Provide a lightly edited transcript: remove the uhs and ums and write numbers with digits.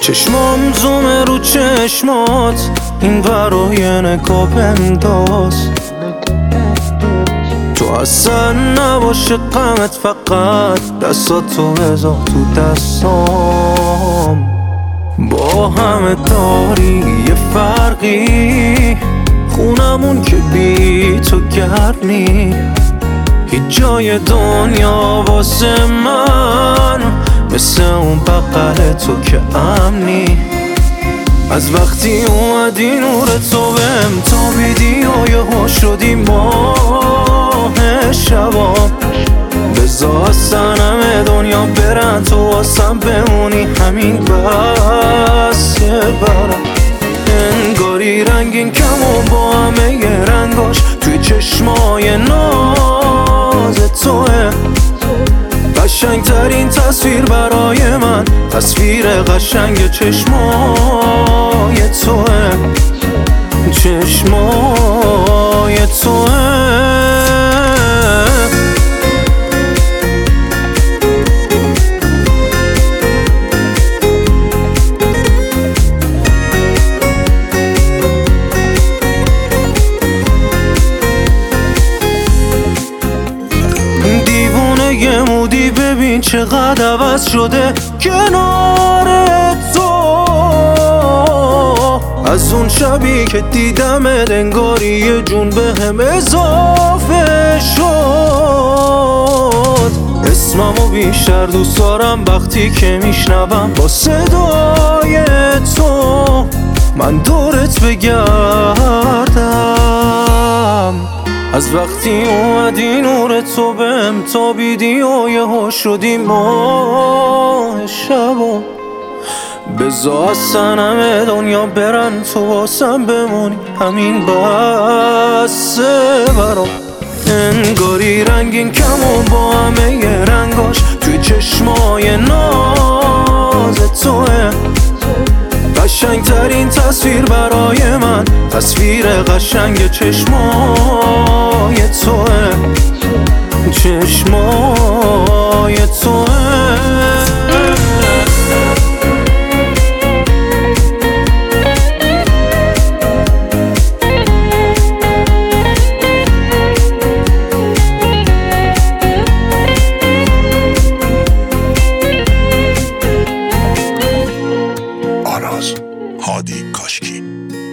چشمام زومه رو چشمات، این برای نگاه بنداز. تو اصلا نباشه غمت، فقط دستاتو بذار تو دستام. با همه داری یه فرقی، خونمون که بی تو گرم نی. هیچ جای دنیا واسه من مثل اون بغل تو که امنی. از وقتی اومدی نور تو بهم تابیدی و یهو شدی ماه شبام. بذار اصلا همه دنیا برن، تو واسم بمونی، همین بسه برم. انگاری رنگین کمون با همه ی رنگاش توی چشمای ناز توه. قشنگترین تصویر برای من، تصویر قشنگ چشمای توه. چشمای توه. دیوونه مودی ببین چقدر عوض شده کنار تو. از اون شبی که دیدمت انگاری یه جون بهم اضافه شد. اسممو بیشتر دوست دارم وقتی که میشنوم با صدای تو. من دورت بگردم. از وقتی اومدی نور تو بهم تابیدی و یهو شدی ماه شبا. بذار اصلا همه دنیا برن، تو واسم بمونی، همین بسه برام. انگاری رنگین کمون با همه ی رنگاش توی چشمای ناز توه. قشنگترین تصویر برای من، تصویر قشنگ چشمای توه. چشمای توه. آراز هادی کاشکی.